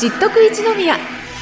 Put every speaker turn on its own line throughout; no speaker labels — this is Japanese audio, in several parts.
知っとく一宮。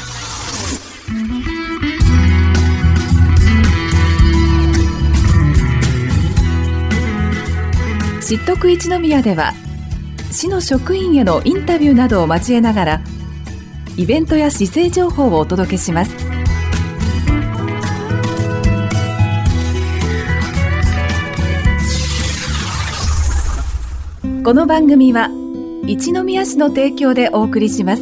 知っとく一宮では、市の職員へのインタビューなどを交えながらイベントや市政情報をお届けします。この番組は一宮市の提供でお送りします。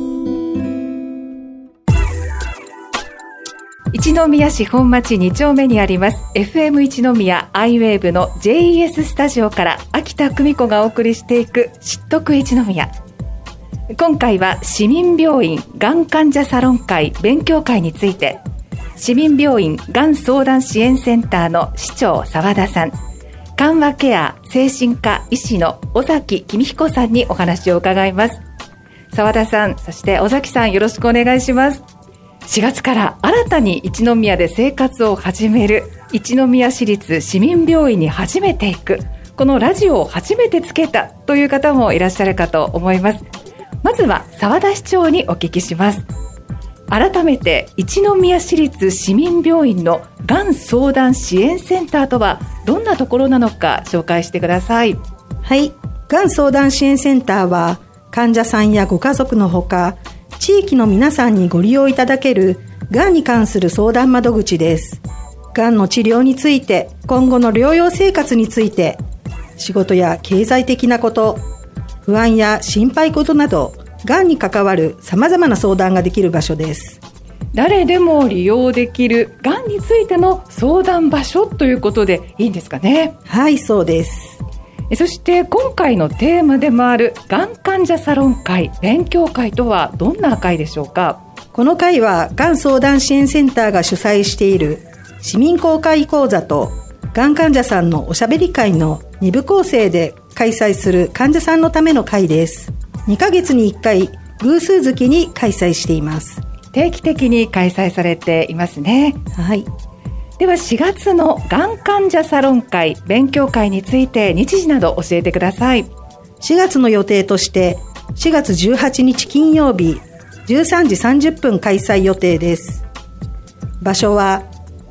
一宮市本町2丁目にあります FM 一宮アイウェーブの JES スタジオから秋田久美子がお送りしていく知っとく一宮。今回は市民病院がん患者サロン会勉強会について、市民病院がん相談支援センターの市長澤田さん、緩和ケア精神科医師の尾崎公彦さんにお話を伺います。澤田さん、そして尾崎さん、よろしくお願いします。4月から新たに一宮で生活を始める一宮市立市民病院に初めて行く、このラジオを初めてつけたという方もいらっしゃるかと思います。まずは澤田市長にお聞きします。改めて一宮市立市民病院のがん相談支援センターとはどんなところなのか紹介してください。
はい、がん相談支援センターは患者さんやご家族のほか地域の皆さんにご利用いただけるがんに関する相談窓口です。がんの治療について、今後の療養生活について、仕事や経済的なこと、不安や心配事など、がんに関わる様々な相談ができる場所です。
誰でも利用できるがんについての相談場所ということでいいんですかね。
はい、そうです。
そして今回のテーマでもあるがん患者サロン会勉強会とはどんな会でしょうか。
この会はがん相談支援センターが主催している市民公開講座とがん患者さんのおしゃべり会の2部構成で開催する患者さんのための会です。2ヶ月に1回偶数月に開催しています。
定期的に開催されていますね。
はい。
では4月のがん患者サロン会勉強会について日時など教えてください。
4月の予定として4月18日金曜日13時30分開催予定です。場所は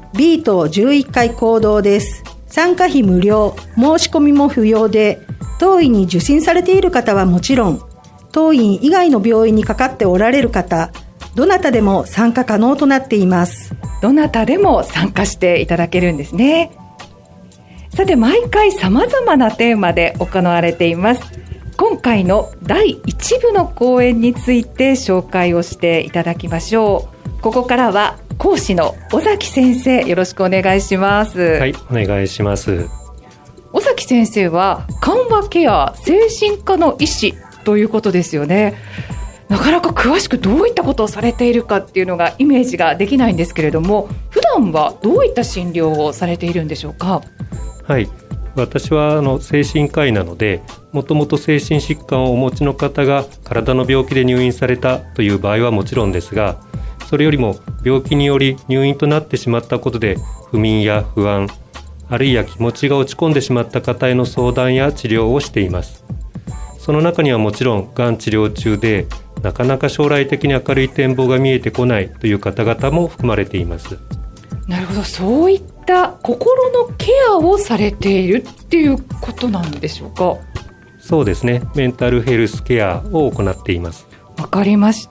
B 棟11階講堂です。参加費無料、申し込みも不要で、当院に受診されている方はもちろん、当院以外の病院にかかっておられる方、どなたでも参加可能となっています。
どなたでも参加していただけるんですね。さて、毎回様々なテーマで行われています。今回の第1部の講演について紹介をしていただきましょう。ここからは講師の尾崎先生、よろしくお願いします。
はい、お願いします。
尾崎先生は緩和ケア精神科の医師ということですよね。なかなか詳しくどういったことをされているかっていうのがイメージができないんですけれども、普段はどういった診療をされているんでしょうか。
はい、私は精神科医なので、もともと精神疾患をお持ちの方が体の病気で入院されたという場合はもちろんですが、それよりも病気により入院となってしまったことで不眠や不安、あるいは気持ちが落ち込んでしまった方への相談や治療をしています。その中にはもちろんがん治療中でなかなか将来的に明るい展望が見えてこないという方々も含まれています。
なるほど、そういった心のケアをされているっていうことなんでしょうか。
そうですね、メンタルヘルスケアを行っています。
わかりました。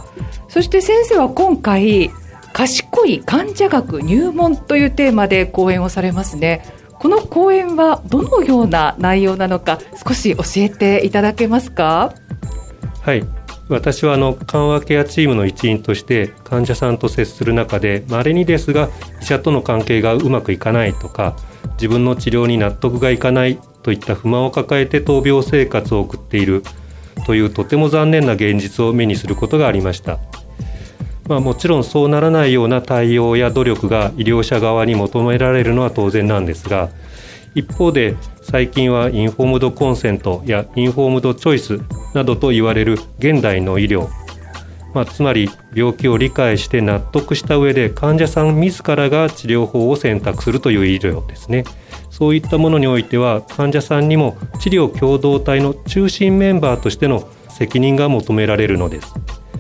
そして先生は今回、賢い患者学入門というテーマで講演をされますね。この講演はどのような内容なのか少し教えていただけますか。
はい、私は緩和ケアチームの一員として患者さんと接する中で、稀にですが医者との関係がうまくいかないとか、自分の治療に納得がいかないといった不満を抱えて闘病生活を送っているというとても残念な現実を目にすることがありました。もちろんそうならないような対応や努力が医療者側に求められるのは当然なんですが、一方で最近はインフォームドコンセントやインフォームドチョイスなどと言われる現代の医療、つまり病気を理解して納得した上で患者さん自らが治療法を選択するという医療ですね。そういったものにおいては患者さんにも治療共同体の中心メンバーとしての責任が求められるのです。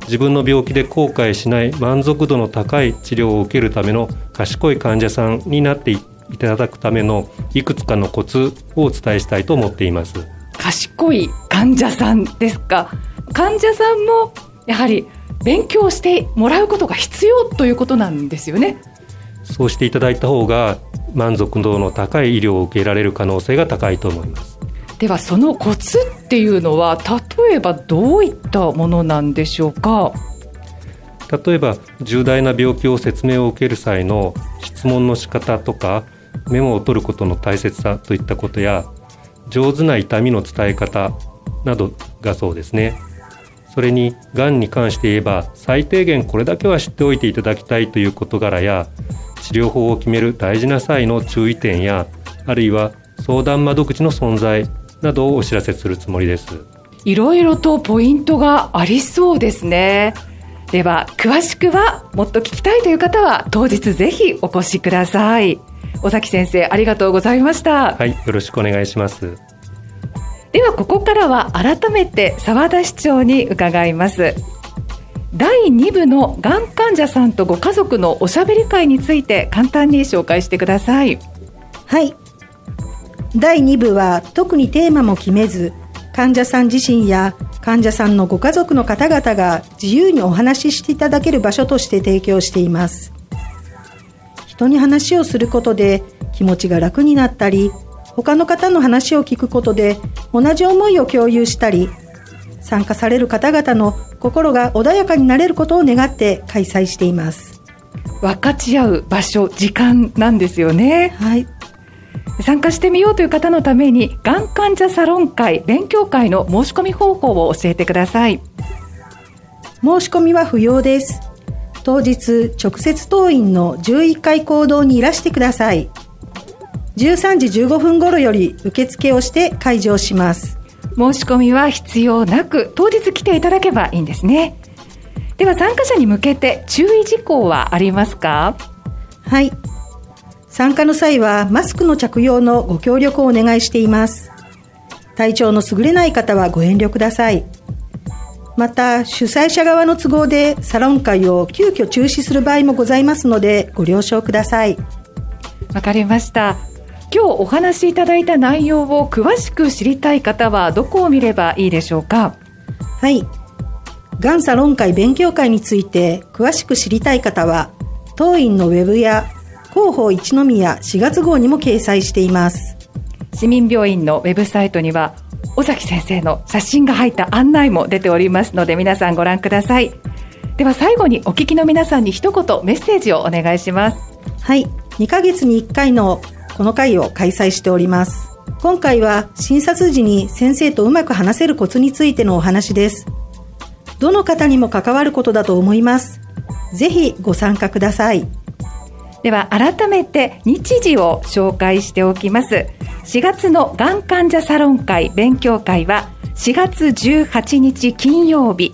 自分の病気で後悔しない満足度の高い治療を受けるための賢い患者さんになっていただくためのいくつかのコツをお伝えしたいと思っています。
賢い患者さんですか。患者さんもやはり勉強してもらうことが必要ということなんですよね。
そうしていただいた方が満足度の高い医療を受けられる可能性が高いと思います。
ではそのコツっていうのは例えばどういったものなんでしょうか。
例えば重大な病気を説明を受ける際の質問の仕方とかメモを取ることの大切さといったことや上手な痛みの伝え方などがそうですね。それにがんに関して言えば最低限これだけは知っておいていただきたいという事柄や治療法を決める大事な際の注意点やあるいは相談窓口の存在などをお知らせするつもりです。
いろいろとポイントがありそうですね。では詳しくはもっと聞きたいという方は当日ぜひお越しください。尾崎先生ありがとうございました。
はい、よろしくお願いします。
ではここからは改めて澤田市長に伺います。第2部のがん患者さんとご家族のおしゃべり会について簡単に紹介してください。
はい。第2部は特にテーマも決めず、患者さん自身や患者さんのご家族の方々が自由にお話ししていただける場所として提供しています。人に話をすることで気持ちが楽になったり、他の方の話を聞くことで同じ思いを共有したり、参加される方々の心が穏やかになれることを願って開催しています。
分かち合う場所、時間なんですよね。
はい。
参加してみようという方のためにがん患者サロン会、勉強会の申し込み方法を教えてください。
申し込みは不要です。当日直接当院の11階講堂にいらしてください。13時15分頃より受付をして開場します。
申し込みは必要なく当日来ていただけばいいんですね。では参加者に向けて注意事項はありますか？
はい。参加の際はマスクの着用のご協力をお願いしています。体調の優れない方はご遠慮ください。また主催者側の都合でサロン会を急遽中止する場合もございますのでご了承ください。
わかりました。今日お話しいただいた内容を詳しく知りたい方はどこを見ればいいでしょうか？
はい。がんサロン会勉強会について詳しく知りたい方は当院のウェブや広報一宮4月号にも掲載しています。
市民病院のウェブサイトには尾崎先生の写真が入った案内も出ておりますので皆さんご覧ください。では最後にお聞きの皆さんに一言メッセージをお願いします。
はい。2ヶ月に1回のこの会を開催しております。今回は診察時に先生とうまく話せるコツについてのお話です。どの方にも関わることだと思います。ぜひご参加ください。
では改めて日時を紹介しておきます。4月のがん患者サロン会勉強会は4月18日金曜日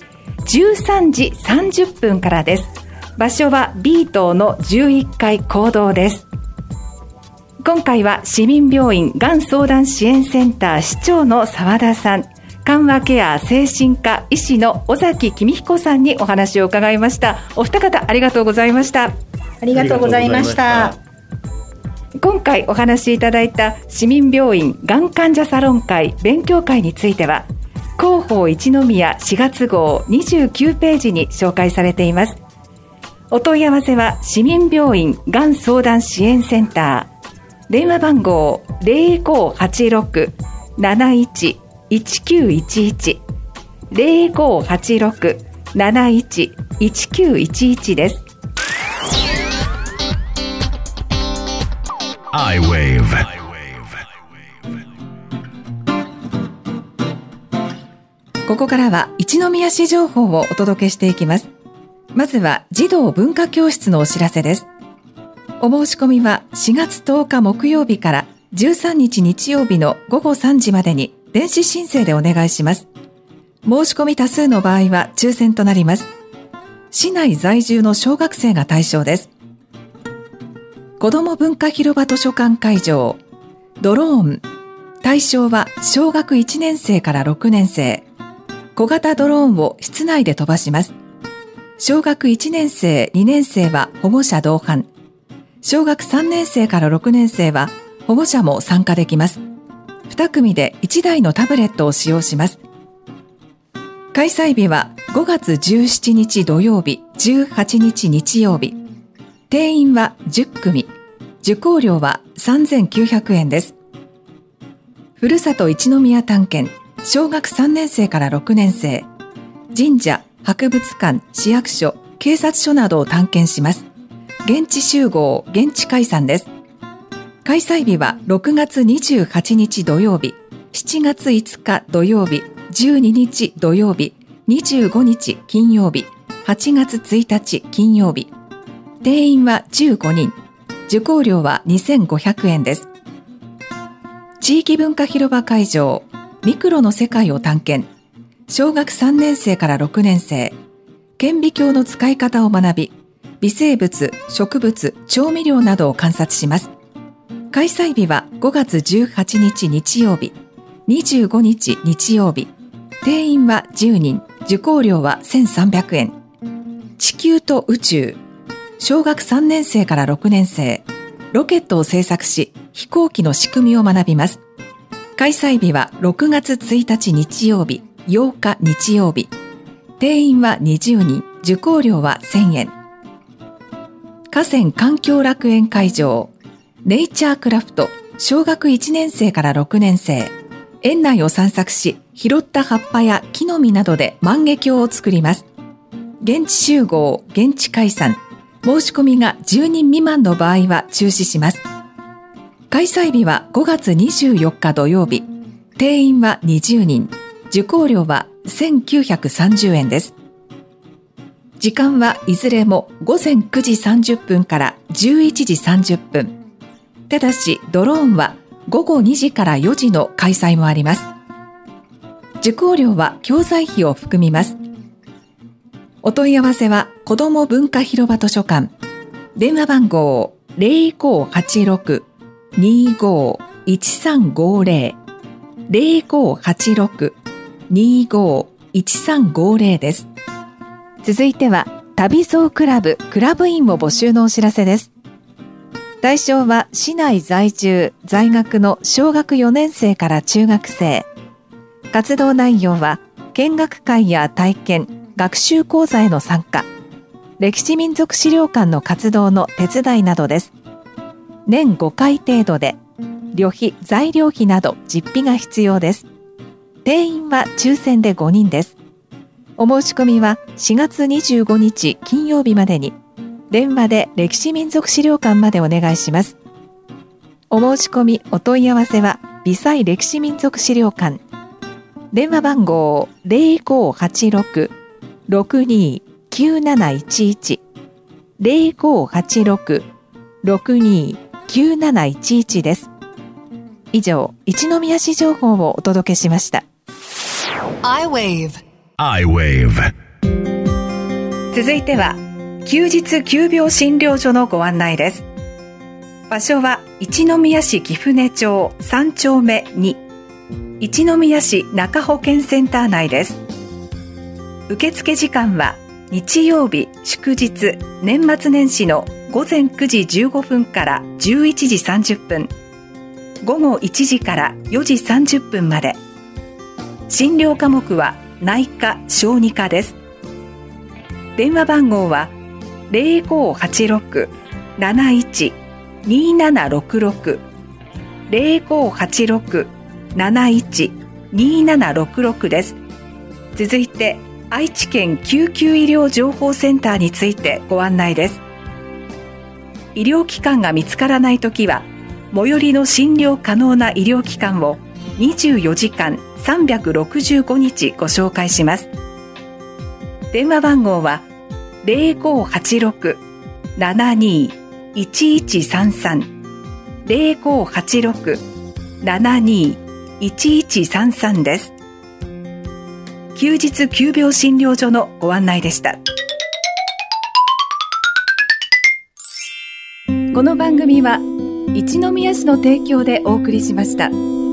13時30分からです。場所は B 棟の11階講堂です。今回は市民病院がん相談支援センター市長の澤田さん、緩和ケア精神科医師の尾崎公彦さんにお話を伺いました。お二方ありがとうございました。
ありがとうございました。
今回お話しいただいた市民病院がん患者サロン会勉強会については広報一宮4月号29ページに紹介されています。お問い合わせは市民病院がん相談支援センター電話番号 0586-71-1911 0586-71-1911 です。
iWave。
ここからは一宮市情報をお届けしていきます。まずは児童文化教室のお知らせです。お申し込みは4月10日木曜日から13日日曜日の午後3時までに電子申請でお願いします。申し込み多数の場合は抽選となります。市内在住の小学生が対象です。子ども文化広場図書館会場ドローン、対象は小学1年生から6年生。小型ドローンを室内で飛ばします。 小学1年生、2年生は保護者同伴。小学3年生から6年生は保護者も参加できます。2組で1台のタブレットを使用します。開催日は5月17日土曜日、18日日曜日。定員は10組。受講料は3900円です。ふるさと一宮探検、小学3年生から6年生。神社、博物館、市役所、警察署などを探検します。現地集合、現地解散です。開催日は6月28日土曜日、7月5日土曜日、12日土曜日、25日金曜日、8月1日金曜日。定員は15人。受講料は2500円です。地域文化広場会場、ミクロの世界を探検。小学3年生から6年生。顕微鏡の使い方を学び、微生物、植物、調味料などを観察します。開催日は5月18日日曜日、25日日曜日。定員は10人。受講料は1300円。地球と宇宙。小学3年生から6年生。ロケットを製作し、飛行機の仕組みを学びます。開催日は6月1日日曜日、8日日曜日。定員は20人。受講料は1000円。河川環境楽園会場。ネイチャークラフト。小学1年生から6年生。園内を散策し、拾った葉っぱや木の実などで万華鏡を作ります。現地集合、現地解散。申し込みが10人未満の場合は中止します。開催日は5月24日土曜日。定員は20人。受講料は1930円です。時間はいずれも午前9時30分から11時30分。ただしドローンは午後2時から4時の開催もあります。受講料は教材費を含みます。お問い合わせは子ども文化広場図書館。電話番号 0586-25-1350 0586-25-1350 です。続いては旅蔵クラブクラブ員を募集のお知らせです。対象は市内在住在学の小学4年生から中学生。活動内容は見学会や体験、学習講座への参加、歴史民族資料館の活動の手伝いなどです。年5回程度で旅費、材料費など実費が必要です。定員は抽選で5人です。お申し込みは4月25日金曜日までに電話で歴史民族資料館までお願いします。お申し込みお問い合わせは微細歴史民族資料館。電話番号 0586-629711 0586-629711 です。以上、一宮市情報をお届けしました。
iWave。
続いては休日急病診療所のご案内です。場所は一宮市貴船町3丁目2、一宮市中保健センター内です。受付時間は日曜日、祝日、年末年始の午前9時15分から11時30分、午後1時から4時30分まで。診療科目は内科・小児科です。電話番号は 0586-71-2766 0586-71-2766 です。続いて愛知県救急医療情報センターについてご案内です。医療機関が見つからないときは最寄りの診療可能な医療機関を24時間365日ご紹介します。電話番号は 0586-72-1133 0586-72-1133 です。休日急病診療所のご案内でした。この番組は一宮市の提供でお送りしました。